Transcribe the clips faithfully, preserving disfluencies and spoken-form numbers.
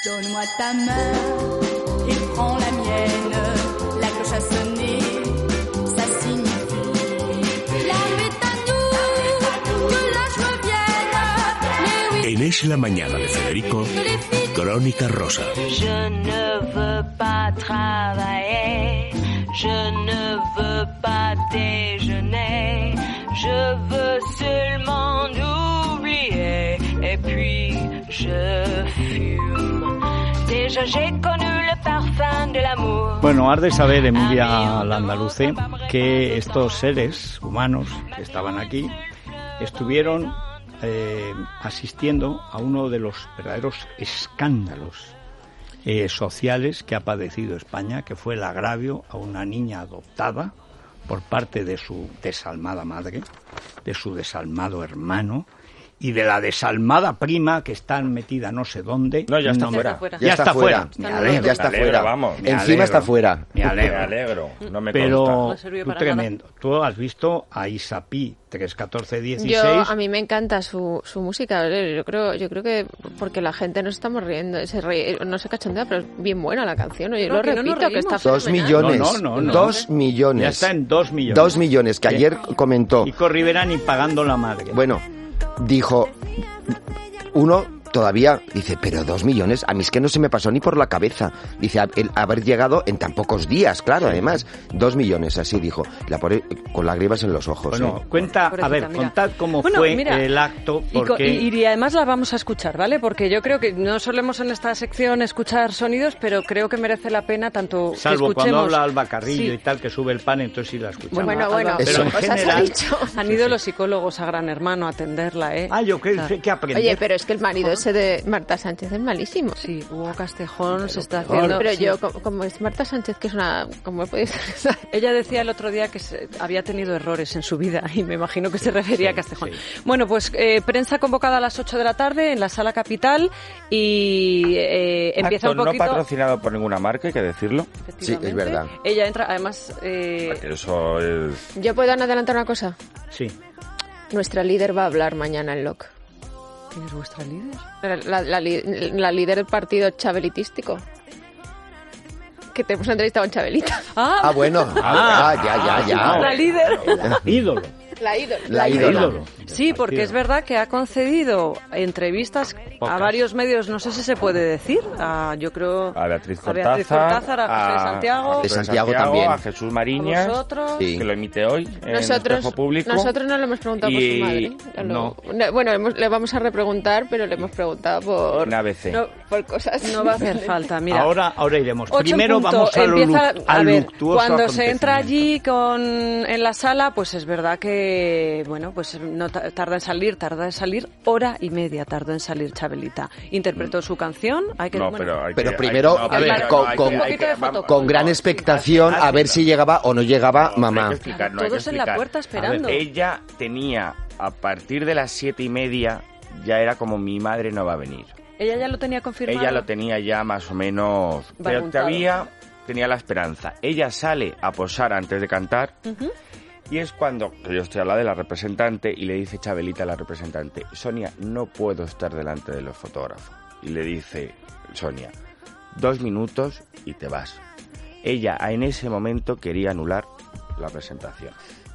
Donne-moi ta main et prends la mienne. La cloche a sonné, ça signifie la nuit est à nous, que la joie vienne. Mais oui. En Es la mañana de Federico, Crónica Rosa. Je ne veux pas travailler, je ne veux pas déjeuner, je veux seulement oublier et puis je fume. Déjà j'ai connu le parfum de l'amour. Bueno, has de saber, Emilia Landaluce, que estos seres humanos que estaban aquí estuvieron eh, asistiendo a uno de los verdaderos escándalos eh, sociales que ha padecido España, que fue el agravio a una niña adoptada por parte de su desalmada madre, de su desalmado hermano y de la desalmada prima que está metida no sé dónde. No, ya está no fuera. Me... Ya, ya está fuera. Me alegro. Ya está me fuera. alegro, Vamos. me Encima alegro. está fuera. Me alegro. Me alegro. No me Pero consta. tú no tremendo. Nada. Tú has visto a Isapi tres catorce dieciséis. Yo, a mí me encanta su, su música. Yo creo, yo creo que porque la gente nos estamos riendo, se ríe, no se cachondea, pero es bien buena la canción. Yo no, lo que repito, no que está Dos fenomenal. millones. No, no, no, no. Dos millones. Ya está en dos millones. Dos millones, que ayer comentó. Y con Rivera ni pagando la madre. Bueno, dijo, uno todavía dice, pero dos millones, a mí es que no se me pasó ni por la cabeza. Dice, el haber llegado en tan pocos días, claro, además, dos millones, así dijo, la pone con lágrimas en los ojos. Bueno, ¿eh? cuenta, a ver, mira. contad cómo Bueno, fue mira, el acto, porque... Y, y, y además la vamos a escuchar, ¿vale? Porque yo creo que no solemos en esta sección escuchar sonidos, pero creo que merece la pena tanto Salvo que escuchemos... cuando habla Alba Carrillo Sí. y tal, que sube el pan, entonces sí la escuchamos. Bueno, bueno, pero en cosas general... ha dicho. Han ido los psicólogos a Gran Hermano a atenderla, ¿eh? Ah, yo creo Claro. que aprender. Oye, pero es que el marido ese de Marta Sánchez es malísimo. Sí, Hugo Castejón se está peor. haciendo... Pero sí. yo, como, como es Marta Sánchez, que es una... ¿Cómo puede ser? Ella decía el otro día que se- había tenido errores en su vida y me imagino que se refería Sí, a Castejón. sí. Bueno, pues eh, prensa convocada a las ocho de la tarde en la Sala Capital y eh, empieza Acto un poquito... no patrocinado por ninguna marca, hay que decirlo. Sí, es verdad. Ella entra, además... Eh, Eso es... ¿Yo puedo adelantar una cosa? Sí. Nuestra líder va a hablar mañana en L O C. ¿Quién es vuestra líder? La, la, la, li- la líder del partido chabelitístico. Que te hemos entrevistado en Chabelita. Ah, Ah, bueno. Ah, ya, ya, ya. la líder. Ídolo. La ídola. La ídola. Sí, porque es verdad que ha concedido entrevistas Pocas. a varios medios, no sé si se puede decir, a, yo creo... A Beatriz a Beatriz Cortázar, Cortázar, a José Santiago, de Santiago también. A Jesús Mariñas, a vosotros. sí, que lo emite hoy en Nosotros, Espejo Público. nosotros no le hemos preguntado Y- por su madre. no. No, bueno, hemos- le vamos a repreguntar, pero le hemos preguntado por... En A B C. No, por cosas... no va a hacer falta, mira. Ahora, ahora iremos. Ocho en Primero punto, vamos a lo, empieza- lu- a al ver, luctuoso cuando se entra acontecimiento. allí con en la sala, pues es verdad que bueno, pues no ta- tarda en salir, tarda en salir hora y media tardó en salir Chabelita. Interpretó su canción, hay que No, bueno, pero, hay Pero que- primero, hay que- a no, ver, pero con- no, hay con- que- hay Un poquito de que- vamos- fotocopia. Con gran expectación a ver si llegaba o no llegaba No, mamá. hay que explicar, no hay que todos en la explicar. puerta esperando. Ella tenía, a partir de las siete y media, ya era como mi madre no va a venir. Ella ya lo tenía confirmado. Ella lo tenía ya más o menos, pero Barruntado. todavía tenía la esperanza. Ella sale a posar antes de cantar Ujú. y es cuando, que yo estoy al lado de la representante y le dice Chabelita a la representante, Sonia, no puedo estar delante de los fotógrafos. Y le dice Sonia, dos minutos y te vas. Ella en ese momento quería anular la presentación.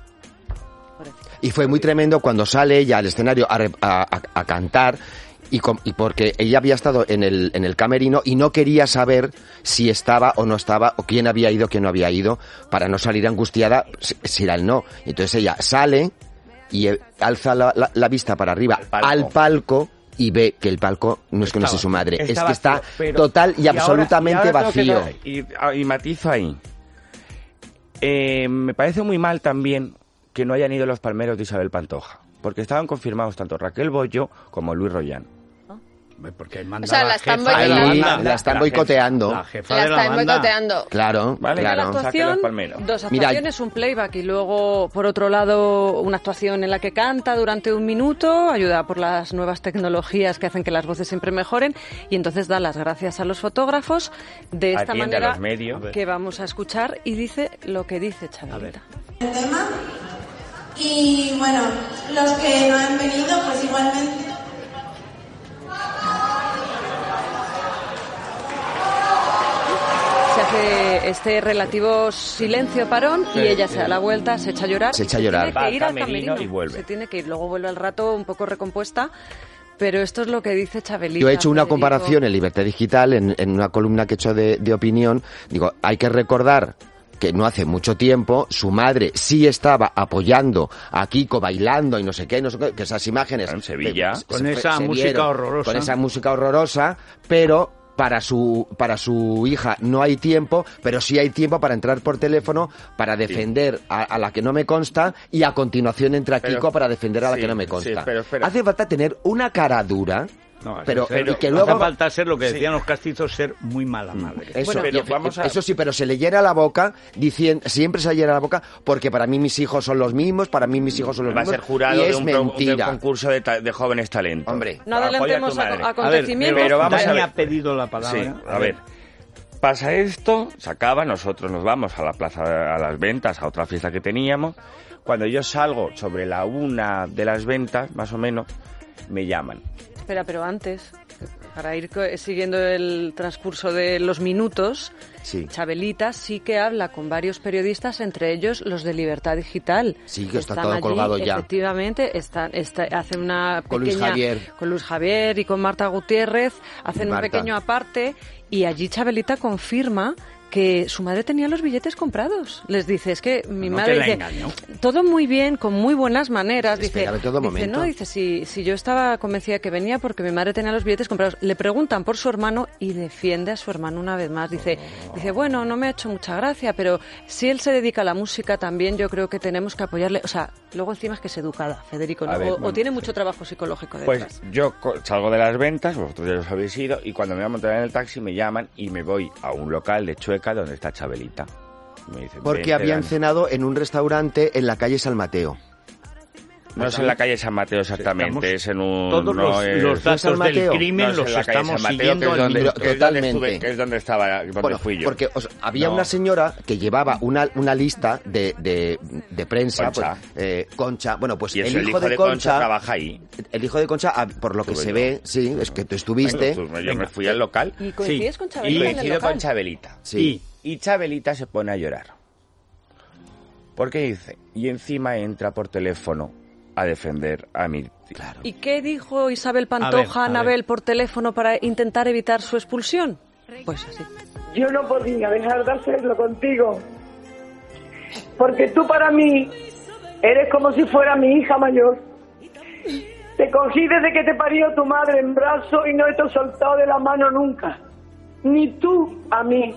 Y fue muy tremendo cuando sale ella al escenario a, re- a- a- a cantar y, com- y porque ella había estado en el, en el camerino y no quería saber si estaba o no estaba o quién había ido, quién no había ido, para no salir angustiada si, si era el no. Entonces ella sale y eh, alza la, la- la vista para arriba Al palco. al palco y ve que el palco no es que no Está sea su madre, es Está que está vacío, pero- total y, ahora- absolutamente y ahora tengo que vacío. dar- y, y matizo ahí. Eh, me parece muy mal también que no hayan ido los palmeros de Isabel Pantoja, porque estaban confirmados tanto Raquel Bollo como Luis Rollán. Porque manda O sea, la la están jefa de la Ahí banda. la están la boicoteando. La jefa La de la están banda. boicoteando. Claro, Vale. La claro. Saque actuación, los palmeros. dos Mira, actuaciones, un playback y luego, por otro lado, una actuación en la que canta durante un minuto, ayudada por las nuevas tecnologías que hacen que las voces siempre mejoren, y entonces da las gracias a los fotógrafos de esta Atiende a manera los medios. que vamos a escuchar y dice lo que dice Chabelita. el tema. Y bueno, los que no han venido, pues igualmente. produce este relativo silencio parón Sí, y ella sí. se da la vuelta, se echa a llorar. Se y echa a llorar. Tiene que ir Va al al camerino camerino y vuelve. Se tiene que ir, luego vuelve al rato un poco recompuesta. Pero esto es lo que dice Chabelita. Yo he hecho una Federico. comparación en Libertad Digital, en, en una columna que he hecho de, de opinión. Digo, hay que recordar que no hace mucho tiempo su madre sí estaba apoyando a Kiko bailando y no sé qué, no sé qué, que esas imágenes... En Sevilla. se- Con se- esa se música vieron, horrorosa. Con esa música horrorosa, pero... Para su, para su hija no hay tiempo, pero sí hay tiempo para entrar por teléfono, para defender a, a la que no me consta y a continuación entra Pero- Kiko para defender a la sí, que no me sí, consta. pero espera. Hace falta tener una cara dura, No, pero, pero y que hace luego... falta ser lo que Sí. decían los castizos, ser muy mala madre. Eso, Bueno, pero y- vamos a- eso sí, pero se le llena la boca, diciendo, siempre se le llena la boca, porque para mí mis hijos son los mismos, para mí mis hijos son los Va a mismos. ser jurado y de es un, pro- de un mentira. concurso de, ta- de jóvenes talentos. Hombre. No Apoya adelantemos tu a- madre. a- acontecimientos. pero vamos a Dani ver. ha pedido la palabra. Sí, a ver. Pasa esto, se acaba, nosotros nos vamos a la plaza, a las ventas, a otra fiesta que teníamos. Cuando yo salgo sobre la una de las ventas, más o menos, me llaman. Espera, pero antes, para ir co- siguiendo el transcurso de los minutos, Sí. Chabelita sí que habla con varios periodistas, entre ellos los de Libertad Digital. Sí, que está Están todo allí, colgado ya. Efectivamente, están, está, hacen una Con pequeña... Luis Javier. Con Luis Javier y con Marta Gutiérrez, hacen un Marta. pequeño aparte y allí Chabelita confirma que su madre tenía los billetes comprados. Les dice, es que mi No madre te la dice, engañó. todo muy bien, con muy buenas maneras. Dice, Espera, en todo dice momento. no, dice, si, si yo estaba convencida que venía porque mi madre tenía los billetes comprados. Le preguntan por su hermano y defiende a su hermano una vez más. Dice, dice bueno, no me ha hecho mucha gracia, pero si él se dedica a la música también yo creo que tenemos que apoyarle. O sea, luego encima es que es educada, Federico, ¿no? A ver, o, o bueno, tiene sí. mucho trabajo psicológico detrás. Pues yo co- salgo de las ventas, vosotros ya los habéis ido, y cuando me voy a montar en el taxi me llaman y me voy a un local de Chueca donde está Chabelita. Me dicen, Porque "Vente, habían Dani". cenado en un restaurante en la calle San Mateo. No es en la calle San Mateo exactamente, Estamos- es en un... Todos no los, es- los San datos del Mateo. crimen no es los en la calle estamos San Mateo, siguiendo que es al donde, minuto. que es donde Totalmente. estuve, que es donde estaba, donde Bueno, fui yo. porque o sea, había No. una señora que llevaba una, una lista de, de, de prensa, Concha. pues, eh, Concha, bueno, pues Y el, eso, hijo de Concha, trabaja ahí. el hijo de Concha, ah, por lo que Estuve se yo. ve, sí, es que tú estuviste, Venga, tú- yo Venga. me fui al local ¿Y coincides Sí. con y Chabelita en el coincido local? con Chabelita. sí. Y Chabelita se pone a llorar. Porque dice, y encima entra por teléfono a defender a mi... Claro. ¿Y qué dijo Isabel Pantoja A ver, a a Anabel por teléfono para intentar evitar su expulsión? Pues así. Yo no podía dejar de hacerlo contigo. Porque tú para mí eres como si fuera mi hija mayor. Te cogí desde que te parió tu madre en brazos y no te he soltado de la mano nunca. Ni tú a mí.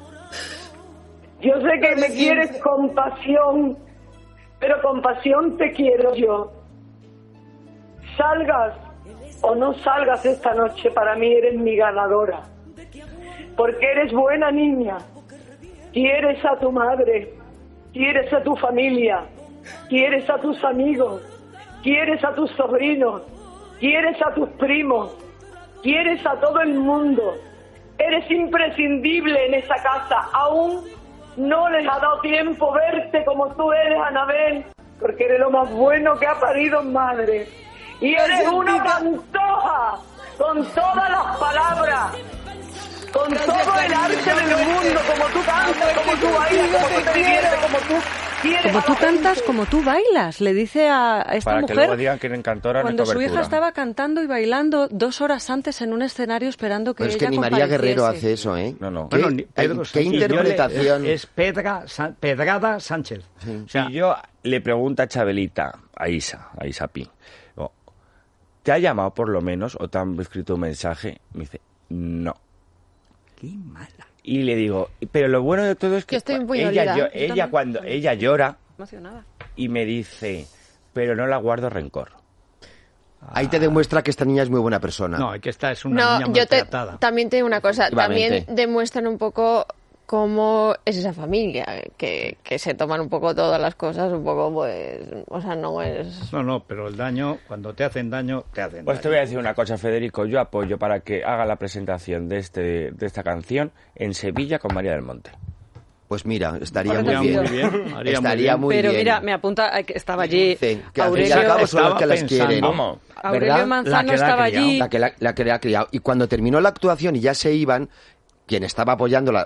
Yo sé que me quieres con pasión, pero con pasión te quiero yo. Salgas o no salgas esta noche, para mí eres mi ganadora. Porque eres buena niña, quieres a tu madre, quieres a tu familia, quieres a tus amigos, quieres a tus sobrinos, quieres a tus primos, quieres a todo el mundo. Eres imprescindible en esa casa. Aún no les ha dado tiempo verte como tú eres, Anabel, porque eres lo más bueno que ha parido madre. Y eres una pantoja con todas las palabras, con todo el arte del mundo, como tú cantas, como tú bailas, como tú te diviertes, como tú quieres. Como a tú la cantas, gente. como tú bailas, le dice a a esta Para que mujer luego digan que eres cantora, no cuando su cobertura. hija estaba cantando y bailando dos horas antes en un escenario esperando que Pero es ella que ni María Guerrero compareciese. hace eso, ¿eh? No, no. ¿Qué, Bueno, ni Pedro qué Sánchez. interpretación? Yo le- Es Pedra, San- Pedrada Sánchez. O sea, Y yo le pregunto a Chabelita, a Isa, a Isa Pi, digo, ¿te ha llamado por lo menos o te han escrito un mensaje? Me dice, no. qué mala. Y le digo, pero lo bueno de todo es que Yo estoy muy ella, dolida. llo- Yo ella también. cuando ella llora Emocionada. y me dice, pero no la guardo rencor. Ahí te demuestra que esta niña es muy buena persona. No, es que esta es una niña No, yo te, maltratada. también te digo una cosa, Efectivamente. también demuestran un poco cómo es esa familia, que, que se toman un poco todas las cosas, un poco pues, o sea, no es... No, no, pero el daño, cuando te hacen daño, te hacen Pues te daño. voy a decir una cosa, Federico, yo apoyo para que haga la presentación de este de esta canción en Sevilla con María del Monte. Pues mira, estaría Haría muy bien. muy bien, haría muy estaría bien. muy Pero bien. mira, me apunta, ay, que estaba allí Dicen que al fin y Aurelio, al cabo son las que las Estaba quieren. pensando. Vamos. Aurelio ¿verdad? Manzano La que la ha estaba criado. allí. La que la, la que le ha criado. Y cuando terminó la actuación y ya se iban, quien estaba apoyándola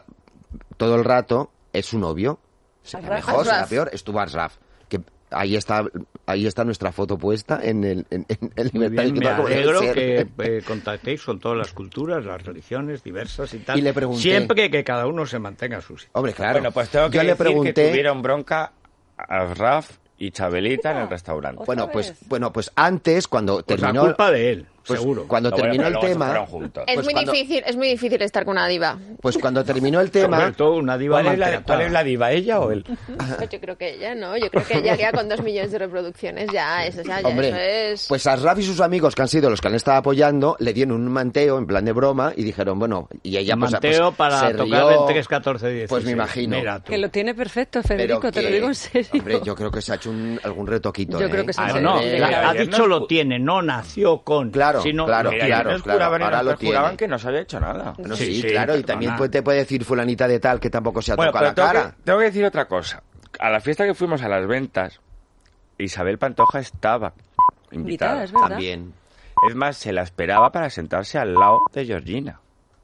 todo el rato es su novio. Sea Ashraf. mejor, sea Ashraf. peor, estuvo Ashraf. Que ahí está, ahí está nuestra foto puesta en el, en, en el Muy Libertad bien, me Digital, como debe alegro ser. que eh, contactéis con todas las culturas, las religiones diversas y tal. Y le pregunté- Siempre que cada uno se mantenga a su sitio. Hombre, claro. Bueno, pues tengo que Yo le decir pregunté... que tuvieron bronca a Raf y Chabelita en el restaurante. Bueno, pues, bueno, pues antes, cuando Pues la terminó... culpa de él, pues seguro. Cuando No, bueno, terminó pero el luego se tema... fueron juntos. Es Pues muy cuando- difícil, es muy difícil estar con una diva. Pues cuando terminó el tema... Sobre todo una diva ¿Cuál es, la, maltratada. ¿Cuál es la diva, ella o él? Pues yo creo que ella, ¿no? Yo creo que ella haría con dos millones de reproducciones ya, eso, ya, ya, Hombre, eso es... pues Ashraf y sus amigos, que han sido los que han estado apoyando, le dieron un manteo en plan de broma y dijeron, bueno, y ella pues, Manteo pues, para se tocar rió. el tres, catorce, dieciséis. Pues me imagino. Mira tú. Que lo tiene perfecto, Pero Federico, te lo que- digo en serio. Hombre, yo creo que se ha hecho un- algún retoquito. Yo ¿eh? creo que se Ah, Sí, no, sí, la- sí. ha Ayer dicho nos- lo tiene, no nació con. Claro, sino claro, Mira, claro, nos claro, juraban y ahora nos lo juraban tiene. que no se había hecho nada. Bueno, Sí, sí, sí, claro, y perdona. también puede- te puede decir fulanita de tal que tampoco se ha Bueno, tocado pero la tengo cara. que, tengo que decir otra cosa. A la fiesta que fuimos a las ventas, Isabel Pantoja estaba invitada. Invitada, es verdad. También. Es más, se la esperaba para sentarse al lado de Georgina.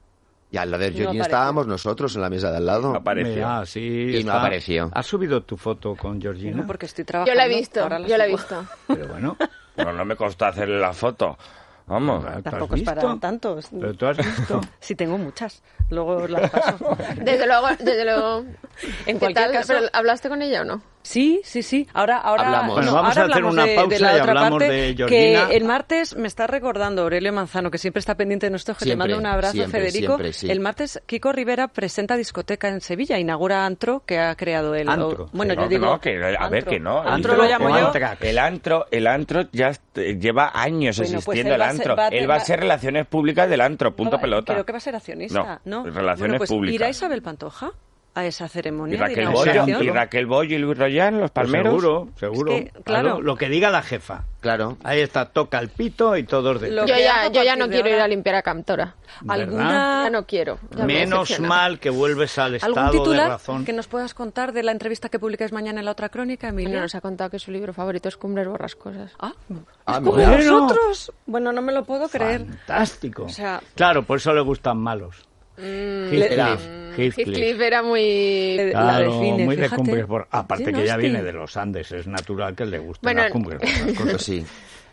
Y al lado de No Georgina apareció. estábamos nosotros en la mesa de al lado. No apareció. Mira, sí, Y no está- apareció. ¿Has subido tu foto con Georgina? No, porque estoy trabajando. Yo la he visto, ahora yo la he subo. visto. Pero bueno, Bueno, no me costó hacerle la foto. Vamos. ¿tú has Tampoco es para visto? tanto. Pero tú has visto. Sí, tengo muchas. Luego os las paso. Desde luego, desde luego. En ¿Qué cualquier tal? caso- ¿Pero ¿hablaste con ella o no? Sí, sí, sí. Ahora, ahora Hablamos. Bueno, no, vamos ahora a hacer hablamos una de, pausa de la y otra hablamos parte, de Georgina. que el martes me está recordando Aurelio Manzano, que siempre está pendiente de nosotros, que le Siempre, mando un abrazo, siempre, Federico. siempre, sí. El martes Kiko Rivera presenta discoteca en Sevilla, inaugura Antro, que ha creado él. Antro. Bueno, Que yo no, que digo no, que, a ver, Antro. que no. Antro El- lo llamo o yo. Antrax. El antro, el antro ya est- lleva años Bueno, pues existiendo él va a el ser- antro. va a- Él va a va- ser relaciones públicas del antro, punto No, pelota. Creo que va a ser accionista, ¿no? No, relaciones Bueno, pues, públicas. ¿irá Isabel Pantoja a esa Y ceremonia de Raquel inauguración? Bollo, y Raquel Bollo y Luis Rollán, los Pues palmeros. seguro, seguro. Es que, claro. Lo que diga la jefa. Claro. Ahí está, toca el pito y todos de Lo Yo que haga ya, a yo ya partir no de quiero ir ahora. a limpiar a Cantora. ¿Alguna, Ya no quiero. ya me Menos decepciona. mal que vuelves al ¿Algún estado de titular razón. que nos puedas contar de la entrevista que publicáis mañana en la otra crónica, Bueno, Emilia? nos ha contado que su libro favorito es Cumbres Borrascosas. Ah, Ah, ¿como mira. Bueno. nosotros? Bueno, no me lo puedo creer. Fantástico. O sea- claro, por eso le gustan malos. Heathcliff. Heathcliff. Heathcliff era muy... La Claro, define, muy de fíjate. cumbres por... Aparte Sí, que ella hostia. viene de los Andes, es natural que le gusten Bueno, las cumbres borrascosas. Pues sí.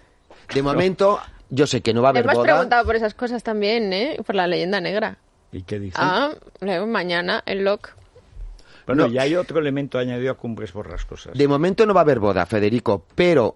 De momento, yo sé que no va a haber Hemos boda. preguntado por esas cosas también, ¿eh? Por la leyenda negra. ¿Y qué dice? Ah, luego mañana el Loc. Bueno, no. ya hay otro elemento añadido a cumbres borrascosas. De momento no va a haber boda, Federico, pero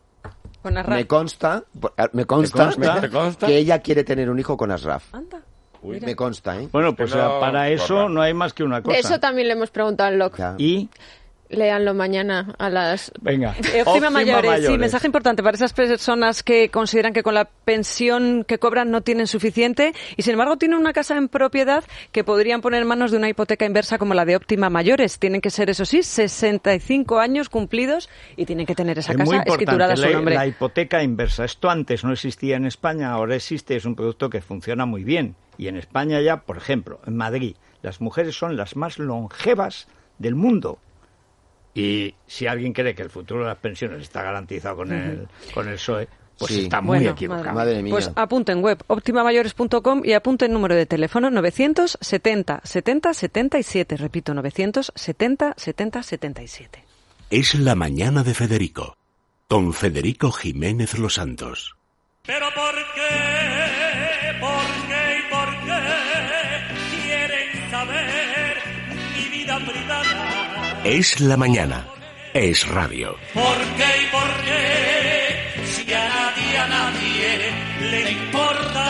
Con Arraf. me consta, me consta, consta? ¿Te consta? que ella quiere tener un hijo con Ashraf. Anda. Me consta, ¿eh? Bueno, pues Que no para eso corra. no hay más que una cosa. De eso también le hemos preguntado al Loc. Ya. Y, Léanlo mañana a las... venga, Eh, Óptima Mayores, sí, Mayores. mensaje importante para esas personas que consideran que con la pensión que cobran no tienen suficiente y sin embargo tienen una casa en propiedad que podrían poner en manos de una hipoteca inversa como la de Óptima Mayores. Tienen que ser, eso sí, sesenta y cinco años cumplidos y tienen que tener esa Es muy casa escriturada a importante, su la, nombre. la hipoteca inversa. Esto antes no existía en España, ahora existe, es un producto que funciona muy bien. Y en España ya, por ejemplo, en Madrid, las mujeres son las más longevas del mundo. Y si alguien cree que el futuro de las pensiones está garantizado con el, con el P S O E, pues Sí. está muy Bueno, equivocado. Madre mía. Pues apunten web optimamayores punto com y apunten número de teléfono novecientos setenta setenta setenta y siete. Repito, novecientos setenta setenta setenta y siete. Es la mañana de Federico, con Federico Jiménez Los Santos. Pero ¿por qué? ¿Por qué y por qué quieren saber mi vida privada? Es la mañana. Es radio. ¿Por qué y por qué? Si a nadie, a nadie le importa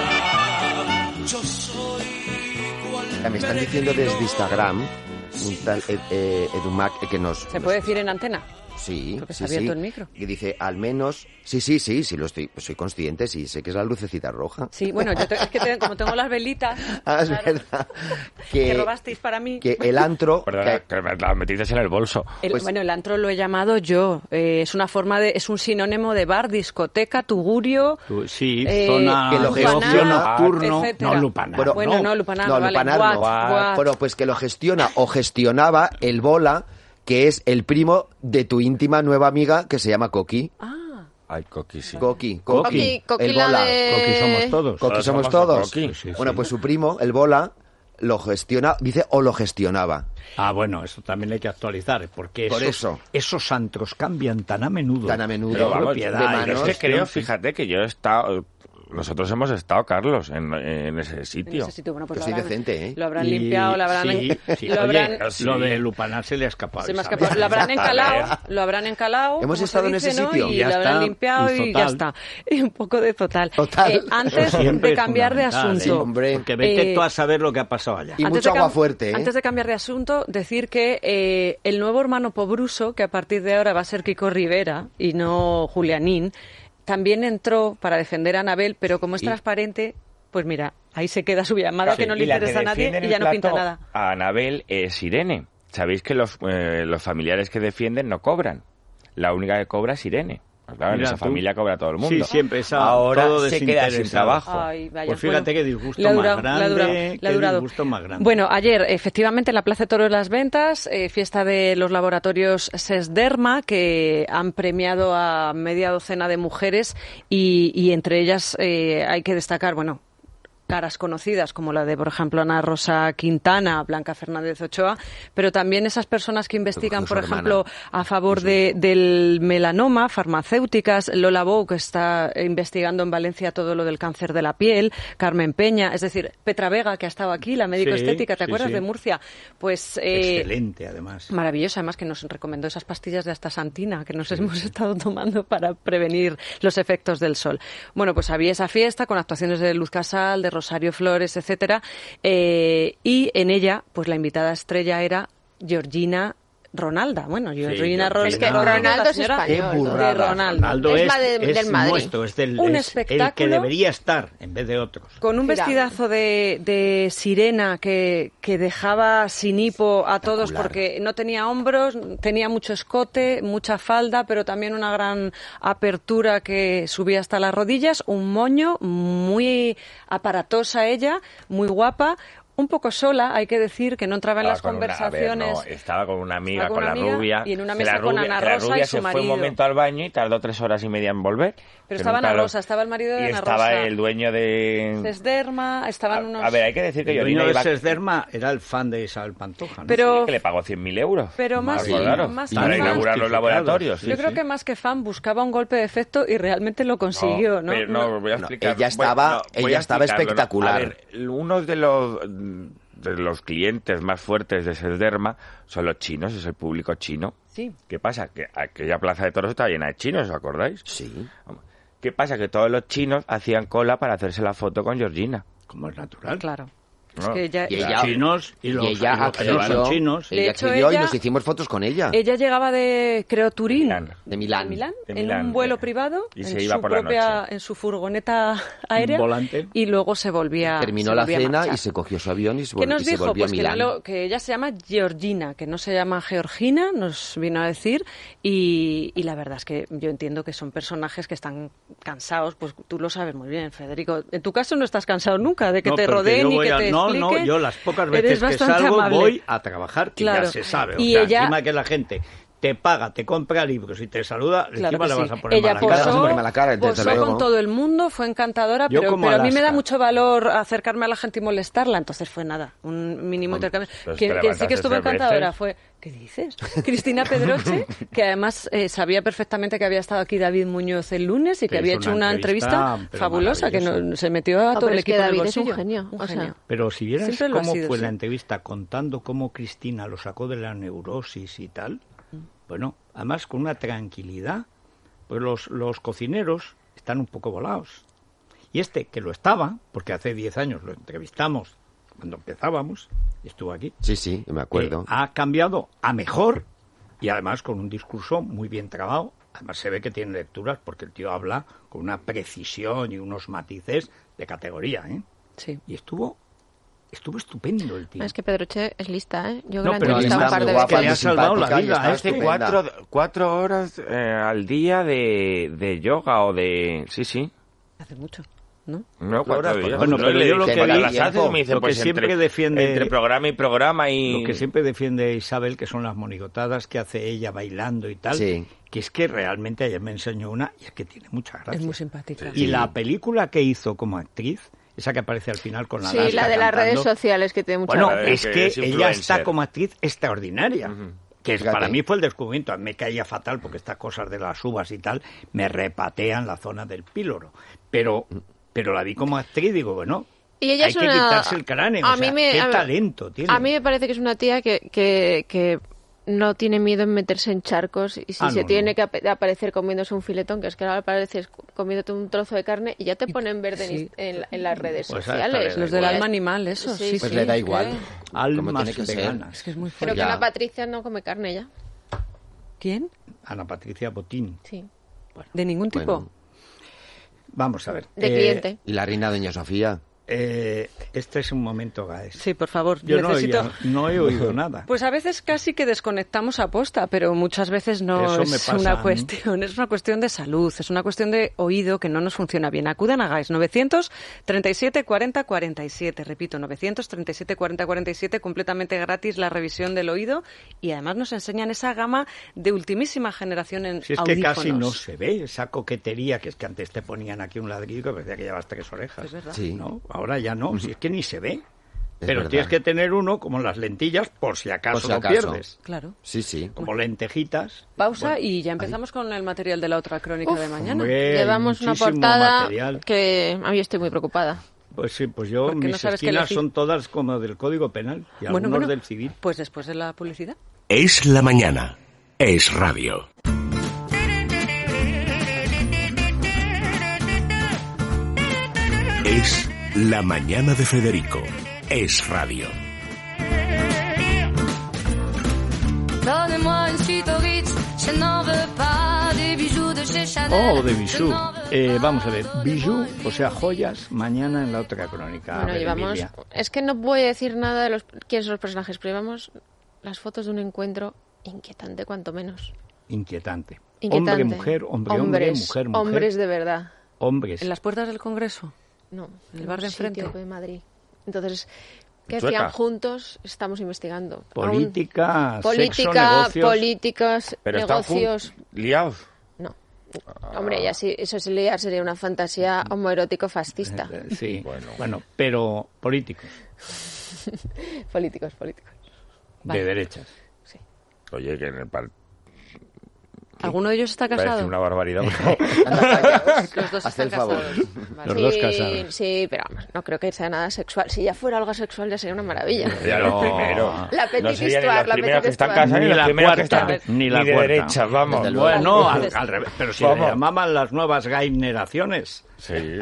nada. Yo soy cual Me están diciendo desde Instagram, un tal Ed- eh, Edumac, eh, que nos... ¿Se puede decir en antena? Sí, Porque sí, se ha abierto sí. el micro. Y dice, al menos... Sí, sí, sí, sí, lo estoy, pues soy consciente, sí, sé que es la lucecita roja. Sí, bueno, yo te- es que te- como tengo las velitas Ah, es claro, verdad. que Que, robasteis para mí. que el antro... Perdona, que- que me la metiste en el bolso. El- pues- bueno, el antro lo he llamado yo. Eh, es una forma de, es un sinónimo de bar, discoteca, tugurio. Tú- Sí, Eh, zona que lo de ocio gestiona, nocturno, etcétera. no lupanar. Bueno, Bueno, no, lupanar, no, vale. lupanar Guat, no. guat. Bueno, pues que lo gestiona o gestionaba el Bola, que es el primo de tu íntima nueva amiga que se llama Coqui. Ah, Ay, Coqui, sí. Coqui, Coqui. Coqui, Coqui el la Bola. de... Coqui somos todos. Coqui Todos somos somos todos. Coqui. Sí, sí, Bueno, sí. pues su primo, el Bola, lo gestiona, dice o lo gestionaba. Ah, bueno, eso también hay que actualizar, porque Por esos, eso. esos antros cambian tan a menudo. Tan a menudo. Pero vamos, propiedad de y manos, gestión, es que creo, sí. fíjate que yo he estado... Nosotros hemos estado, Carlos, en, en ese sitio. En ese sitio, bueno, pues Yo lo soy habrán, decente, ¿eh? lo habrán Y- limpiado, lo habrán... sí, sí. lo Oye, habrán- sí. lo de Lupanar se le ha escapado. Se me ha Isabel. escapado. Lo habrán Está encalado, bien. lo habrán encalado. Hemos como estado se en ese dice, ¿no? sitio. Y Y ya lo habrán está, limpiado y y ya total. está. Y un poco de total. Total. Eh, antes Siempre de es cambiar de fundamental, asunto, ¿eh? Hombre. Porque vete Eh, tú a saber lo que ha pasado allá. Y antes mucho de agua cam- fuerte, ¿eh? Antes de cambiar de asunto, decir que eh, el nuevo hermano Pobruso, que a partir de ahora va a ser Kiko Rivera y no Julianín, también entró para defender a Anabel, pero como es ¿Y? transparente, pues mira, ahí se queda su llamada, que no le Y la interesa a nadie defiende en y el ya no pinta plato nada. A Anabel es Irene. Sabéis que los, eh, los familiares que defienden no cobran. La única que cobra es Irene. Pues claro, en Mira esa tú. familia cobra todo el mundo. Sí, siempre esa, Ahora todo se queda sin desinteresado. trabajo. Ay, vaya, Pues fíjate bueno, qué disgusto le ha más durado, le ha grande, durado, le ha qué durado. disgusto más grande. Bueno, ayer, efectivamente, en la Plaza de Toros de las Ventas, eh, fiesta de los laboratorios Sesderma, que han premiado a media docena de mujeres y, y entre ellas eh, hay que destacar, bueno, caras conocidas como la de, por ejemplo, Ana Rosa Quintana, Blanca Fernández Ochoa, pero también esas personas que investigan, Su por hermana. ejemplo, a favor de, del melanoma, farmacéuticas, Lola Bou, que está investigando en Valencia todo lo del cáncer de la piel, Carmen Peña, es decir, Petra Vega, que ha estado aquí, la médico Sí, estética, ¿te sí, acuerdas sí. de Murcia? Pues eh, Excelente, además. maravillosa, además que nos recomendó esas pastillas de astaxantina que nos hemos estado tomando para prevenir los efectos del sol. Bueno, pues había esa fiesta con actuaciones de Luz Casal, de Rosario Flores, etcétera, eh, y en ella, pues la invitada estrella era Georgina Ronalda. Bueno, Georgina Ronalda. Es que Ronaldo es español. Qué burrada. De Ronaldo. Ronaldo Es es, Madrid- es del Madrid. nuestro, es, del, Un es el que espectáculo. debería estar en vez de otros. Con un Mira. vestidazo de, de sirena que, que dejaba sin hipo a todos Espectacular. porque no tenía hombros, tenía mucho escote, mucha falda, pero también una gran apertura que subía hasta las rodillas, un moño, muy aparatosa ella, muy guapa. Un poco sola, hay que decir, que no entraba en las Estaba con una- a ver, conversaciones. no, estaba con una amiga, Estaba con con, una la amiga rubia. y en una que mesa la con rubia- Ana que la Rosa rubia y su se fue un marido. momento al baño y tardó tres horas y media en volver. Pero que estaba nunca Ana lo- Rosa, estaba el marido de y Ana estaba Rosa. el dueño de... Sesderma, estaban A, unos... a ver, hay que decir que El dueño Georgina de iba... Sesderma era el fan de Isabel Pantoja, ¿no? Pero- que le pagó cien mil euros. Pero más, Pues claro, más para que fan, inaugurar los laboratorios. Sí, yo sí. creo que más que fan buscaba un golpe de efecto y realmente lo consiguió, ¿no? pero no, voy a No, explicar. ella estaba- Voy- no, voy ella a estaba explicarlo, ¿no? espectacular. A ver, uno de los de los clientes más fuertes de Sesderma son los chinos, es el público chino. Sí. ¿Qué pasa? Que aquella plaza de toros está llena de chinos, ¿os acordáis? Sí. ¿Qué pasa? Que todos los chinos hacían cola para hacerse la foto con Georgina. Como es natural. Claro. Es No. que ella, Y Los ella- chinos y los, y ella y los que no son accedió, chinos. De ella hecho, accedió ella- y nos hicimos fotos con ella. ella llegaba de, creo, Turín. Milán. De Milán. De Milán, De en Milán, un vuelo eh, privado, y en se iba su por la propia, noche. en su furgoneta aérea, volante. y luego se volvía. Terminó se la volvía a cena marchar. y se cogió su avión y se, ¿Qué vol- nos y se dijo? volvió Pues a que, no Milán. lo- que ella se llama Georgina, que no se llama Georgina, nos vino a decir, y, y la verdad es que yo entiendo que son personajes que están cansados, pues tú lo sabes muy bien, Federico. En tu caso no estás cansado nunca de que No, te porque rodeen yo y voy que a- te No, expliquen. no, yo las pocas Eres veces que bastante salgo amable. voy a trabajar y Claro. ya se sabe. O Y sea, ella- encima que la gente te paga, te compra libros y te saluda, Claro encima que le sí. vas a poner Ella mala cara, posó, vas a ponerme la cara, desde posó luego. con todo el mundo, fue encantadora, Yo pero, como pero a mí me da Alaska. mucho valor acercarme a la gente y molestarla, entonces fue nada, un mínimo intercambio. pero es Quien, que quien sí que levantaste estuvo tres encantadora veces. fue, ¿qué dices? Cristina Pedroche, que además eh, sabía perfectamente que había estado aquí David Muñoz el lunes y que Que había hizo hecho una una entrevista, entrevista, pero fabulosa, que no- maravillosa. se metió a No, todo pero el es que equipo del David es un bolsillo. genio, Un o sea, genio. Pero si vieras Siempre lo ha cómo sido, fue sí. la entrevista contando cómo Cristina lo sacó de la neurosis y tal, bueno, además con una tranquilidad, pues los, los cocineros están un poco volados. Y este, que lo estaba, porque hace diez años lo entrevistamos cuando empezábamos, estuvo aquí, Sí, sí, me acuerdo. eh, ha cambiado a mejor y además con un discurso muy bien trabado. Además se ve que tiene lecturas porque el tío habla con una precisión y unos matices de categoría, ¿eh? Sí. Y estuvo estuvo estupendo el tío. Es que Pedroche es lista, ¿eh? Yo No, que la he pero entrevistado un además par de muy veces. que le ha muy salvado la simpática y vida está a Hace este. estupenda. cuatro, cuatro horas eh, al día de, de yoga o de... Sí, sí. Hace mucho, ¿no? No, Cuatro cuatro horas, días. bueno, No, pero le yo lo dije, que ¿cuántas vi- las haces? Y me dice, lo que pues siempre entre, defiende- entre programa y programa y... Lo que siempre defiende Isabel, que son las monigotadas que hace ella bailando y tal, Sí. que es que realmente ayer me enseñó una y es que tiene mucha gracia. Es muy simpática. Y la película que hizo como actriz esa que aparece al final con la Sí, la de las cantando. redes sociales que tiene mucha Bueno, gracia. es que ella está como actriz extraordinaria. Uh-huh. Que es, para mí fue el descubrimiento. A mí me caía fatal porque estas cosas de las uvas y tal me repatean la zona del píloro. Pero, pero la vi como actriz y digo, bueno, y ella hay es que una... quitarse el cráneo. A o sea, mí me, qué a, talento tiene. A mí me parece que es una tía que, que, que no tiene miedo en meterse en charcos y si Ah, se no, tiene no. que ap- aparecer comiéndose un filetón, que es que ahora apareces comiéndote un trozo de carne y ya te ponen verde Sí. en, en, en las redes Pues sociales. Los del alma animal, eso, sí, Pues sí. le da igual. ¿Qué? Almas tiene que ser. veganas. Es que es muy Creo fuerte. que Ya. Ana Patricia no come carne ya. ¿Quién? Ana Patricia Botín. Sí. ¿De ningún tipo? Bueno. Vamos a ver. De Eh, cliente. Y la reina Doña Sofía. Eh, este es un momento, Gaes. Sí, por favor, Yo necesito... no, oía- no he oído nada. Pues a veces casi que desconectamos a posta, pero muchas veces no Eso me es pasa a una mí. cuestión, es una cuestión de salud, es una cuestión de oído que no nos funciona bien. Acudan a Gaes novecientos treinta y siete cuarenta cuarenta y siete, repito, novecientos treinta y siete cuarenta cuarenta y siete, completamente gratis la revisión del oído y además nos enseñan esa gama de ultimísima generación en Si es que audífonos. casi no se ve esa coquetería, que es que antes te ponían aquí un ladrillo que parecía que llevas tres orejas. Es verdad. Sí. ¿No? Ahora ya no, si es que ni se ve. Es Pero verdad. tienes que tener uno como las lentillas por si acaso, Por si lo acaso. pierdes. Claro. Sí, sí. Como lentejitas. Pausa Bueno, y ya empezamos con el material de la otra crónica Uf, de mañana. hombre, hay Llevamos una muchísimo portada material. que a mí estoy muy preocupada. Pues sí, pues yo, Porque no mis sabes qué esquinas elegir. son todas como del Código Penal y Bueno, algunos bueno, del civil. pues después de la publicidad. Es la mañana. Es radio. Es la mañana de Federico. Es radio. Donnez-moi une suite au Ritz, je n'en veux pas des bijoux de chez Chanel. Oh, de je bijou. n'en veux Eh, vamos a ver, bijou, o sea, joyas, mañana en la otra crónica. A Bueno, ver, llevamos... Emilia. Es que no voy a decir nada de los quiénes son los personajes, pero llevamos las fotos de un encuentro inquietante, cuanto menos. Inquietante. Inquietante. Hombre, mujer, hombre, hombre, Hombres, mujer, mujer. Hombres de verdad. Hombres. ¿En las puertas del Congreso? No, ¿El en bar un de enfrente? sitio de Madrid. Entonces, ¿qué Chueca. hacían juntos? Estamos investigando. Política, Aún- sexo, política, negocios. políticas, Pero están negocios. jun- liados. No. Hombre, ya sí, eso sería, sería una fantasía homoerótico fascista. Eh, Sí, Bueno. bueno. pero políticos, políticos, políticos. Vale. de derechas. Oye, que en el par... ¿Alguno de ellos está Iba a decir casado? una barbaridad. pero- Los dos Haz están el favor. casados. Vale. Los dos Sí, casados. sí, pero vamos, no creo que sea nada sexual. Si ya fuera algo sexual ya sería una maravilla. Ya los No. primeros. La petit no serían ni histoire, los la primeros petit que están histoire. casados ni Ni los la primeros que cuarta, están ni la de cuarta. derechas, vamos. Desde luego. Bueno, al, Entonces- al revés, pero si Vamos. le llamaban las nuevas generaciones. Sí.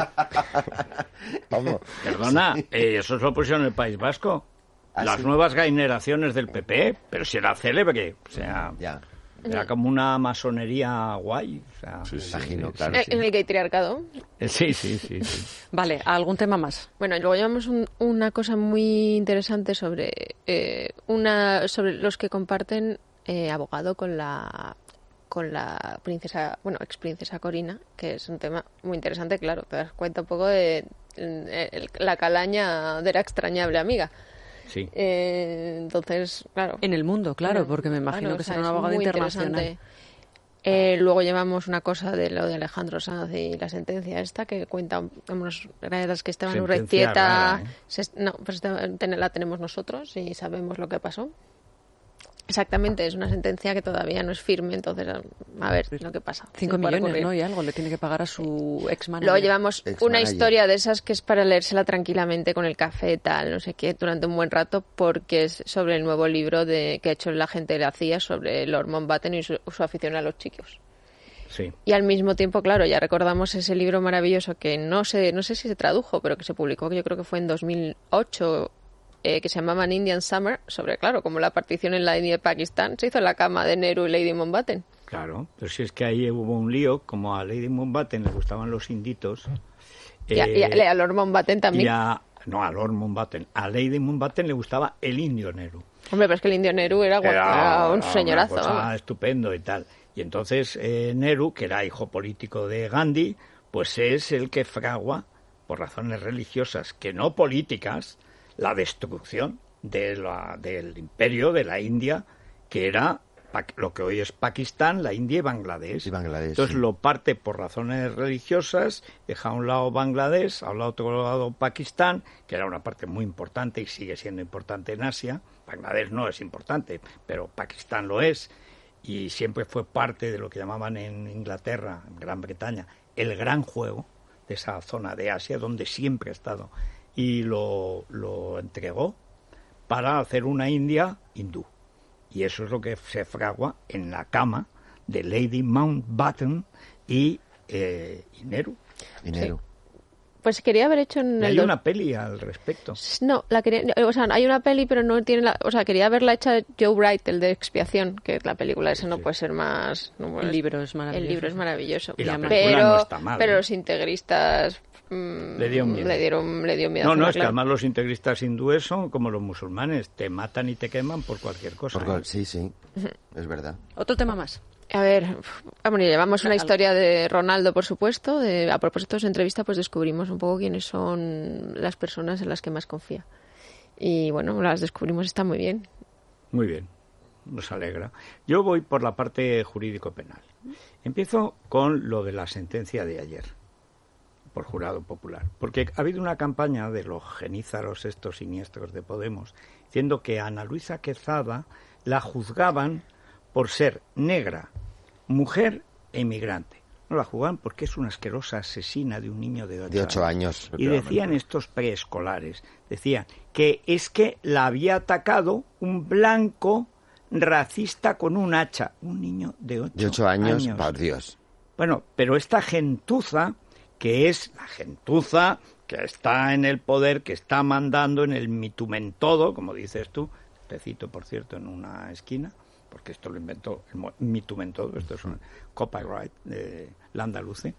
Vamos. Perdona, eh, eso es lo pusieron en el País Vasco. ¿Ah, Las sí? nuevas generaciones del P P, pero si era célebre, o sea, Ya. era como una masonería guay. O sea, Sí, sí, imagino, sí, claro. En- En el gay triarcado. Eh, sí, sí, sí, sí. Vale, ¿algún tema más? Bueno, y luego llevamos un- una cosa muy interesante sobre eh, una sobre los que comparten eh, abogado con la con la princesa, bueno, ex princesa Corina, que es un tema muy interesante, claro, te das cuenta un poco de eh, el- la calaña de la extrañable amiga. Sí. Eh, entonces, claro. En el mundo, claro, porque me imagino Claro, que o sea, será un es abogado muy internacional. interesante. Eh, luego llevamos una cosa de lo de Alejandro Sanz y la sentencia esta que cuenta unos las que Esteban Sentencia Urrestieta rara, ¿eh? se- no, pues esta- ten- la tenemos nosotros y sabemos lo que pasó. Exactamente, es una sentencia que todavía no es firme, entonces a, a ver lo que pasa. Cinco Se puede millones, ocurrir. ¿no? Y algo le tiene que pagar a su ex manager. Luego llevamos una Ex-manager. historia de esas que es para leérsela tranquilamente con el café, tal, no sé qué, durante un buen rato, porque es sobre el nuevo libro de que ha hecho la gente de la C I A sobre Lord Mountbatten y su, su afición a los chicos. Sí. Y al mismo tiempo, claro, ya recordamos ese libro maravilloso que no sé, no sé si se tradujo, pero que se publicó, que yo creo que fue en dos mil ocho, eh, que se llamaba An Indian Summer, sobre, claro, como la partición en la India de Pakistán se hizo en la cama de Nehru y Lady Mountbatten. Claro, pero si es que ahí hubo un lío, como a Lady Mountbatten le gustaban los inditos. Y, a, y a- eh, a Lord Mountbatten también. y a- no, a Lord Mountbatten. A Lady Mountbatten le gustaba el indio Nehru. Hombre, pero es que el indio Nehru era, guapo, era un una señorazo. cosa vamos. estupendo y tal. Y entonces eh, Nehru, que era hijo político de Gandhi, pues es el que fragua, por razones religiosas que no políticas, la destrucción de la, del imperio de la India, que era lo que hoy es Pakistán, la India y Bangladesh. Y Bangladesh Entonces sí. lo parte por razones religiosas, deja a un lado Bangladesh, a un otro lado Pakistán, que era una parte muy importante y sigue siendo importante en Asia. Bangladesh no es importante, pero Pakistán lo es. Y siempre fue parte de lo que llamaban en Inglaterra, en Gran Bretaña, el gran juego de esa zona de Asia, donde siempre ha estado. Y lo, lo entregó para hacer una India hindú. Y eso es lo que se fragua en la cama de Lady Mountbatten y, eh, y Nehru. Y Nehru. Sí. Pues quería haber hecho en Y el... hay do- una peli al respecto. No, la quería, o sea, hay una peli, pero no tiene la, o sea, quería haberla hecha Joe Wright, el de Expiación, que la película esa no Sí. puede ser más. No puede- El libro es maravilloso. El libro es maravilloso. Y la pero, película no está mal, pero ¿eh? los integristas mm, Le dio miedo. le dieron, le dio miedo. No, no, hacerla, es que claro. además los integristas hindúes son como los musulmanes, te matan y te queman por cualquier cosa. Por cual- ¿eh? sí, sí, es verdad. Otro tema más. A ver, uf, bueno, llevamos una Al- historia de Ronaldo, por supuesto. De, a propósito de su entrevista, pues descubrimos un poco quiénes son las personas en las que más confía. Y bueno, las descubrimos, está muy bien. Muy bien, nos alegra. Yo voy por la parte jurídico-penal. Empiezo con lo de la sentencia de ayer, por jurado popular. Porque ha habido una campaña de los genízaros estos siniestros de Podemos, diciendo que a Ana Luisa Quezada la juzgaban por ser negra, mujer e inmigrante. No la juzgaban porque es una asquerosa asesina de un niño de ocho, De ocho años. Y decían estos preescolares, decían que es que la había atacado un blanco racista con un hacha, un niño de ocho, De ocho años, por Dios. Bueno, pero esta gentuza, que es la gentuza que está en el poder, que está mandando en el mitumentodo, como dices tú, te cito, por cierto, en una esquina, porque esto lo inventó el mo- mitumentodo, esto es un copyright de Landaluce,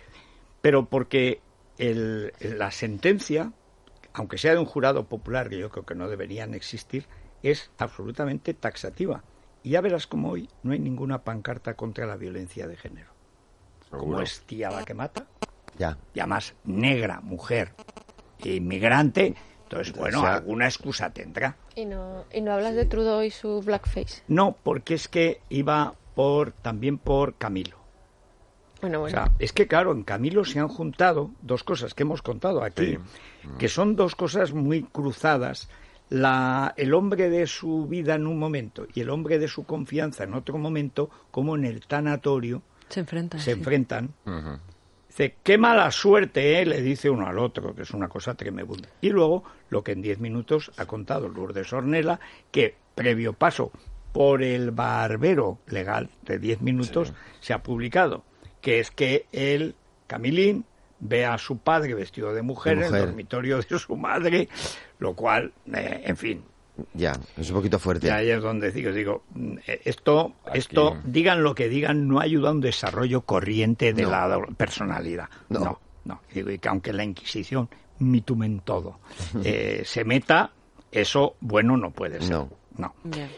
pero porque el, la sentencia, aunque sea de un jurado popular, que yo creo que no deberían existir, es absolutamente taxativa. Y ya verás como hoy no hay ninguna pancarta contra la violencia de género. Como Seguro. es tía la que mata, Ya. y además negra, mujer e inmigrante, entonces, bueno, O sea- alguna excusa tendrá. Y no, y no hablas de Trudeau y su blackface. No, porque es que iba por también por Camilo. Bueno, O bueno. sea, es que claro, en Camilo se han juntado dos cosas que hemos contado aquí, Sí. que son dos cosas muy cruzadas. La, el hombre de su vida en un momento y el hombre de su confianza en otro momento, como en el tanatorio, Se enfrentan. se sí. enfrentan. Ujú. Dice, qué mala suerte, ¿eh? Le dice uno al otro, que es una cosa tremenda. Y luego, lo que en diez minutos ha contado Lourdes Ornella, que previo paso por el barbero legal de diez minutos se ha publicado, que es que el Camilín ve a su padre vestido de mujer, De en mujer. el dormitorio de su madre, lo cual, eh, en fin, Ya, es un poquito fuerte. y ahí es donde digo, digo, mm, eh, esto, Aquí. esto, digan lo que digan, no ayuda a un desarrollo corriente de No. la personalidad. No. No, no. Digo, y que aunque la Inquisición mitumen todo, eh, se meta, eso bueno no puede ser. No. No. Ya.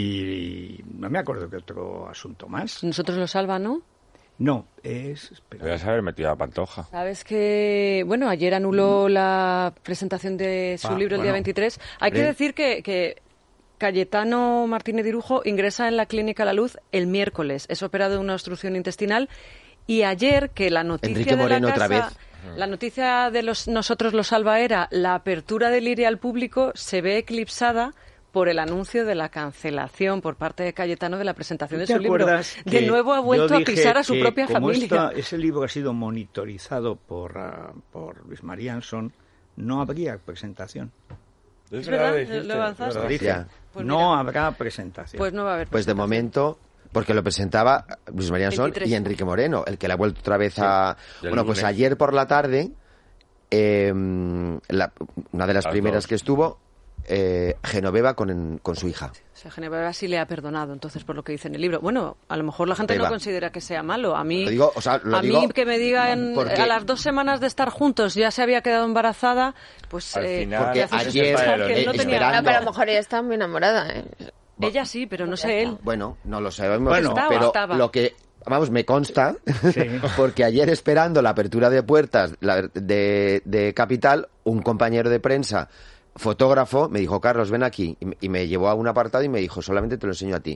Y no me acuerdo que otro asunto más. Nosotros lo salva, ¿no? No, es... espera. Debías haber metido a Pantoja. Sabes que, bueno, ayer anuló la presentación de su Ah, libro el día bueno. veintitrés. Hay que Hombre. decir que, que Cayetano Martínez Dirujo ingresa en la Clínica La Luz el miércoles. Es operado de una obstrucción intestinal. Y ayer, que la noticia Enrique de la Moreno casa, otra vez. la noticia de los Nosotros lo salva era la apertura del I R I al público, se ve eclipsada por el anuncio de la cancelación por parte de Cayetano de la presentación de ¿Te su libro. acuerdas De que nuevo ha yo vuelto a dije pisar a su que propia como familia. esta- ese libro ha sido monitorizado por, ah, por Luis María Anson, no habría presentación. Es verdad, lo avanzaste. Lo dije, Ya. Pues no mira. habrá presentación. Pues no va a haber. Pues de presentación. momento, porque lo presentaba Luis María Ansón veintitrés. y Enrique Moreno, el que le ha vuelto otra vez a... Y el Bueno, pues lunes. ayer por la tarde, eh, la- una de las, Las primeras dos. que estuvo, eh, Genoveva con, con su hija. O sea, Genoveva sí le ha perdonado, entonces, por lo que dice en el libro. Bueno, a lo mejor la gente Eva. no considera que sea malo. A mí, Lo digo, o sea, lo a digo mí que me digan porque- a las dos semanas de estar juntos ya se había quedado embarazada, pues Al eh, final, Porque te haces ayer, pensar que eh, no tenía esperando- Ah, pero a lo mejor ella está muy enamorada, ¿eh? Ella sí, pero no sé él. Bueno, no lo sabemos, Bueno, ¿Estaba o pero estaba? lo que, vamos, me consta, Sí. porque ayer esperando la apertura de puertas la- de, de Capital, un compañero de prensa, fotógrafo, me dijo, Carlos, ven aquí, y me, y me llevó a un apartado y me dijo, solamente te lo enseño a ti.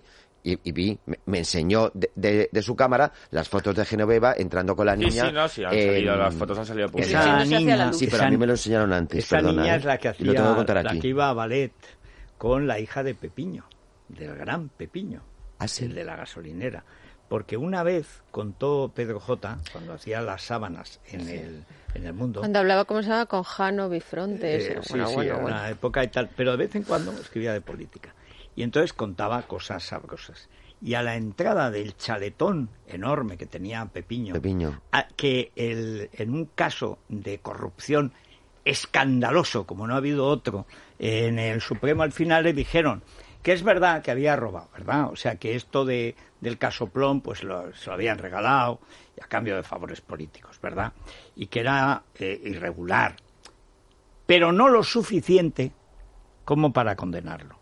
y, y vi, me, me enseñó de, de, de su cámara las fotos de Genoveva entrando con la niña. Sí, sí, no, sí, han en- salido, las fotos han salido Esa publicadas. niña, Sí, pero esa a mí me lo enseñaron antes, Esa perdona, niña ¿eh? es la que Y lo tengo que hacía, contar la aquí. que iba a ballet con la hija de Pepiño, del gran Pepiño, ¿Ah, sí? el de la gasolinera. Porque una vez contó Pedro J, cuando hacía las sábanas en el, en el Mundo, Cuando hablaba, ¿cómo se llama? Con Jano Bifrontes. eh, sí, bueno, sí, bueno, era bueno. una época y tal, pero de vez en cuando escribía de política. Y entonces contaba cosas sabrosas. Y a la entrada del chaletón enorme que tenía Pepiño, Pepiño. a- que el, en un caso de corrupción escandaloso, como no ha habido otro, en el Supremo al final le dijeron que es verdad que había robado, ¿verdad? O sea, que esto de, del casoplón, pues lo, se lo habían regalado y a cambio de favores políticos, ¿verdad? Y que era eh, irregular, pero no lo suficiente como para condenarlo.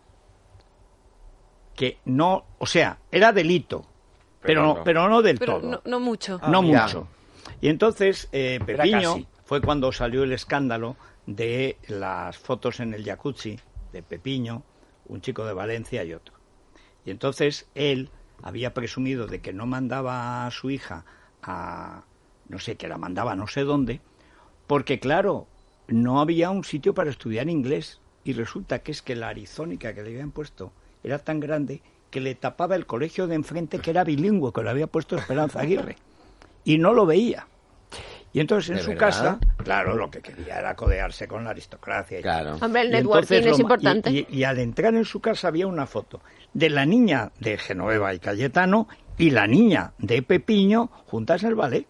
Que no, o sea, era delito, pero, Pero no, no. pero no del Pero todo. no, no mucho. no mira. mucho. Y entonces eh, Era Pepiño casi. fue cuando salió el escándalo de las fotos en el jacuzzi de Pepiño, un chico de Valencia y otro. Y entonces él había presumido de que no mandaba a su hija a, no sé, que la mandaba a no sé dónde, porque claro, no había un sitio para estudiar inglés. Y resulta que es que la arizónica que le habían puesto era tan grande que le tapaba el colegio de enfrente, que era bilingüe, que lo había puesto Esperanza Aguirre. Y no lo veía. Y entonces en ¿De su verdad? casa, claro, lo que quería era codearse con la aristocracia. Y Claro. Hombre, el y networking entonces es lo ma- importante. Y, y- y al entrar en su casa había una foto de la niña de Genoveva y Cayetano y la niña de Pepiño juntas en el ballet.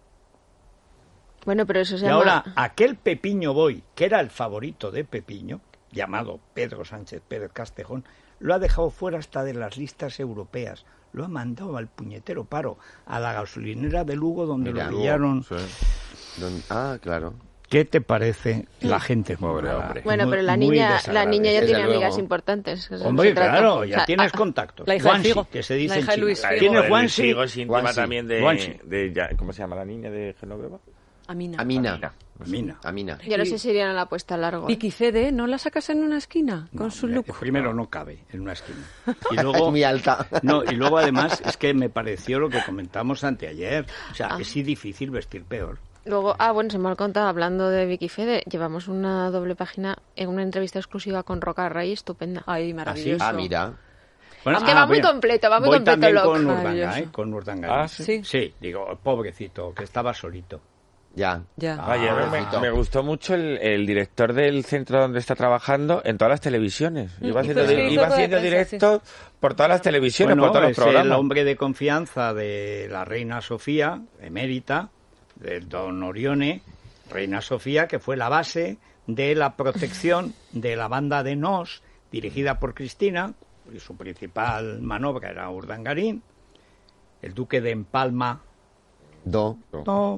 Bueno, pero eso se Y llama... ahora, aquel Pepiño Boy, que era el favorito de Pepiño, llamado Pedro Sánchez Pérez Castejón, lo ha dejado fuera hasta de las listas europeas. Lo ha mandado al puñetero paro, a la gasolinera de Lugo, donde Mira, lo pillaron. Sí. Don- Ah, claro. ¿Qué te parece la gente? Pobre Muy- hombre. Bueno, muy- pero la muy niña, la desagradable. niña ya Desde tiene luego. amigas importantes. que eso no Hombre, se trata. claro, O ya sea, tienes ah, contactos. la hija de Juansi, Figo. que se La dice en hija de Chile. Luis La Figo. ¿Quién es de Juansi? Figo es íntima Juansi. también de, Juansi. de ya- ¿cómo se llama la niña de Genoveva? Amina. Amina. Mina. Amina. Yo no sé si irían a la apuesta largo. Vicky Fede, ¿no la sacas en una esquina con No, su mira, look? Primero no cabe en una esquina. Y Es luego, muy alta. no, y luego además es que me pareció lo que comentamos anteayer. O sea, Ah. es sí difícil vestir peor. Luego, ah, bueno, se me ha contado, hablando de Vicky Fede, llevamos una doble página en una entrevista exclusiva con Roca Ray, estupenda. Ay, maravilloso. Ah, mira. Bueno, Es que va muy bien. completo, va muy Voy completo, también Locke. con Urdanga, Maravilloso. ¿eh? Con Urdanga. Ah, ¿sí? Sí. digo, pobrecito, que estaba solito. Ya. Ya. Ah, Oye, me, pobrecito. me gustó mucho el, el director del centro donde está trabajando en todas las televisiones. Iba haciendo, pues sí, hizo iba todo de haciendo prensa, directos por todas las televisiones, Bueno, por todos los es el programas. hombre de confianza de la reina Sofía, emérita, del don Orione, reina Sofía, que fue la base de la protección de la banda de Nos, dirigida por Cristina, y su principal manobra era Urdangarín, el duque de Empalma, Do. no,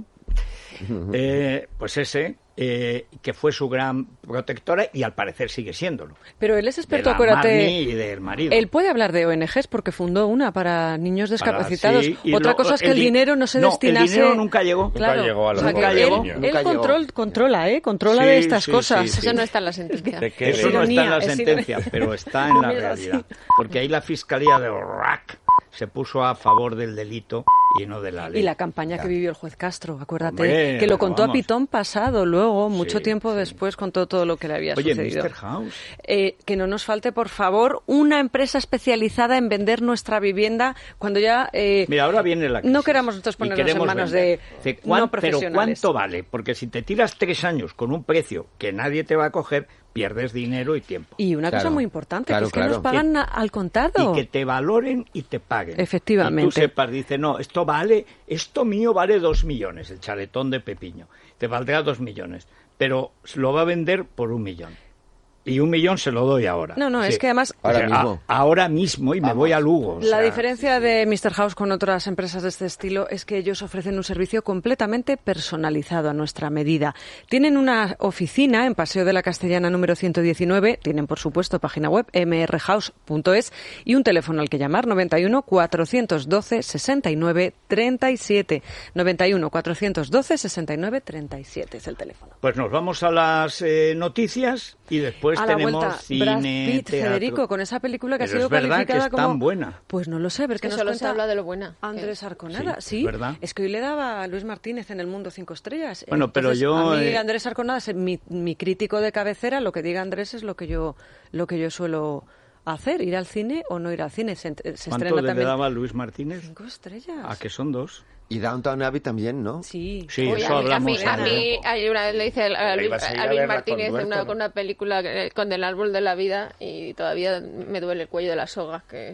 eh, pues ese, eh, que fue su gran protectora y al parecer sigue siéndolo. Pero él es experto, de la acuérdate. Marni y del marido. Él puede hablar de O N Ges porque fundó una para niños Para- discapacitados. sí, y Otra lo- cosa es que el, di- dinero no se no, destinase. el dinero nunca llegó. Claro. Nunca llegó a los O sea, que Nunca él, llegó. él Nunca llegó. control, controla, ¿eh? Controla Sí, de estas sí, cosas. sí, Eso no está en la sentencia. ¿De qué? Eso no ironía, está en la es sentencia, ironía. pero está en la Mira, sí. realidad. Porque ahí la Fiscalía de Orrac se puso a favor del delito y no de la ley. Y la campaña que vivió el juez Castro, acuérdate, Hombre, que lo contó vamos. a pitón pasado, luego, mucho Sí, tiempo sí. después, contó todo lo que le había Oye, sucedido. mister House. Eh, que no nos falte, por favor, una empresa especializada en vender nuestra vivienda cuando ya eh, Mira, ahora viene la crisis. no queramos nosotros Y ponernos en queremos manos vender. de Dice, ¿cuán- no Pero profesionales. ¿cuánto vale? Porque si te tiras tres años con un precio que nadie te va a coger, pierdes dinero y tiempo. Y una cosa Claro, muy importante, claro, que es que claro. nos pagan a- al contado. Y que te valoren y te paguen. Efectivamente. Y tú sepas, dice, no, esto vale, esto mío vale dos millones, el chaletón de Pepiño. Te valdrá dos millones, pero lo va a vender por un millón. Y un millón se lo doy ahora. No, no, Sí. es que además O Ahora sea, mismo. a- ahora mismo y me voy a Lugo. o la sea, diferencia de mister House con otras empresas de este estilo es que ellos ofrecen un servicio completamente personalizado a nuestra medida. Tienen una oficina en Paseo de la Castellana número ciento diecinueve, tienen por supuesto página web eme erre house punto es y un teléfono al que llamar noventa y uno, cuatrocientos doce, sesenta y nueve, treinta y siete. noventa y uno, cuatrocientos doce, sesenta y nueve, treinta y siete es el teléfono. Pues nos vamos a las eh, noticias Y después a la tenemos vuelta, cine, Brad Pitt, teatro. Federico, con esa película que Pero ha sido es verdad calificada que es como... tan buena. Pues no lo sé, pero es que, Que nos solo cuenta se habla de lo buena. Andrés Arconada, Sí, sí, es verdad. es que hoy le daba a Luis Martínez en El Mundo cinco estrellas. Bueno, pero Entonces, yo, a mí eh, Andrés Arconada es mi, mi crítico de cabecera, lo que diga Andrés es lo que yo lo que yo suelo hacer, ir al cine o no ir al cine. Se, se ¿Cuánto estrena le también daba Luis Martínez? cinco estrellas. ¿A que son dos? Y Downton Abbey también, ¿no? Sí, Sí, Oye, eso a mí, a mí, hablamos. a en mí, el- hay una vez le hice a, a La Luis, ibas a ir a a Luis verla Martínez con una, Duerto, ¿no? con una película que- con el árbol de la vida y todavía me duele el cuello de la soga. Que...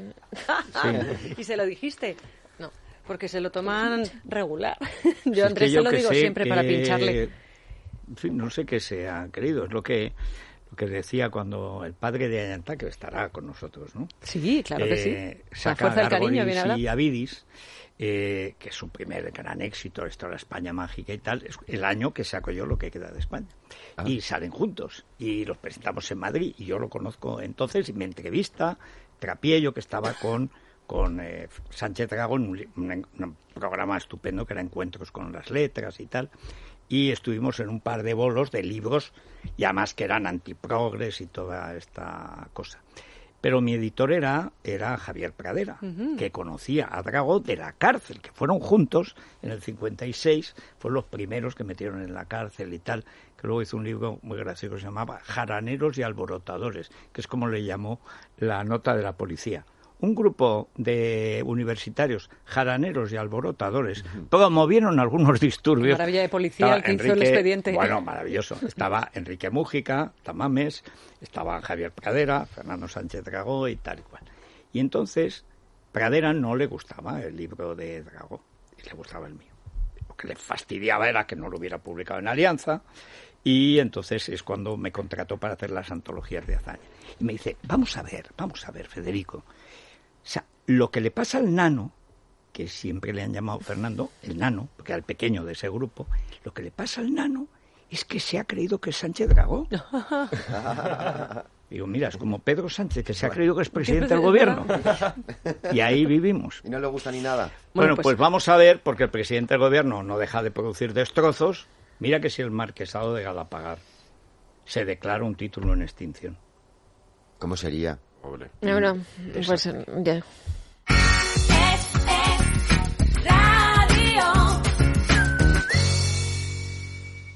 ¿Y se lo dijiste? No. Porque se lo toman regular. Si Yo a es Andrés que se lo que digo sé siempre para que- pincharle. En fin, no sé qué se ha querido. Es lo que lo que decía cuando el padre de Ayantá, que estará con nosotros, ¿no? Sí, claro que sí. Eh, La saca fuerza del cariño, Gargoyles bien hablado. y Avidis, eh, que es su primer gran éxito, esto de la España mágica y tal, es el año que saco yo Lo que queda de España. Ah. Y salen juntos, y los presentamos en Madrid, y yo lo conozco entonces, y me entrevista Trapiello, que estaba con, con eh, Sánchez Dragó en un, li- un- un programa estupendo que era Encuentros con las Letras y tal, y estuvimos en un par de bolos de libros, y además que eran antiprogres y toda esta cosa. Pero mi editor era, era Javier Pradera, Ujú. que conocía a Dragó de la cárcel, que fueron juntos en el cincuenta y seis, fueron los primeros que metieron en la cárcel y tal, que luego hizo un libro muy gracioso que se llamaba Jaraneros y Alborotadores, que es como le llamó la nota de la policía. Un grupo de universitarios jaraneros y alborotadores promovieron algunos disturbios. Maravilla de policía, Estaba el que hizo el expediente. Bueno, maravilloso. Estaba Enrique Mújica, Tamames, estaba Javier Pradera, Fernando Sánchez Dragó y tal y cual. Y entonces, Pradera no le gustaba el libro de Dragó, y le gustaba el mío. Lo que le fastidiaba era que no lo hubiera publicado en Alianza, y entonces es cuando me contrató para hacer las antologías de Azaña. Y me dice, vamos a ver, vamos a ver, Federico. O sea, lo que le pasa al nano, que siempre le han llamado Fernando, el nano, porque era el pequeño de ese grupo, lo que le pasa al nano es que se ha creído que es Sánchez Dragó. Digo, mira, es como Pedro Sánchez, que se ha creído que es presidente del gobierno. Y ahí vivimos. Y no le gusta ni nada. Bueno, Bueno, pues, pues- vamos a ver, porque el presidente del gobierno no deja de producir destrozos. Mira que si el marquesado de Galapagar se declara un título en extinción. ¿Cómo sería? Pobre. No, no, pues Desastre. ya.